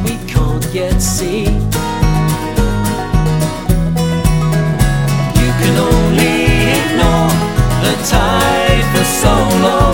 we can't yet see. You can only ignore the tide for so long.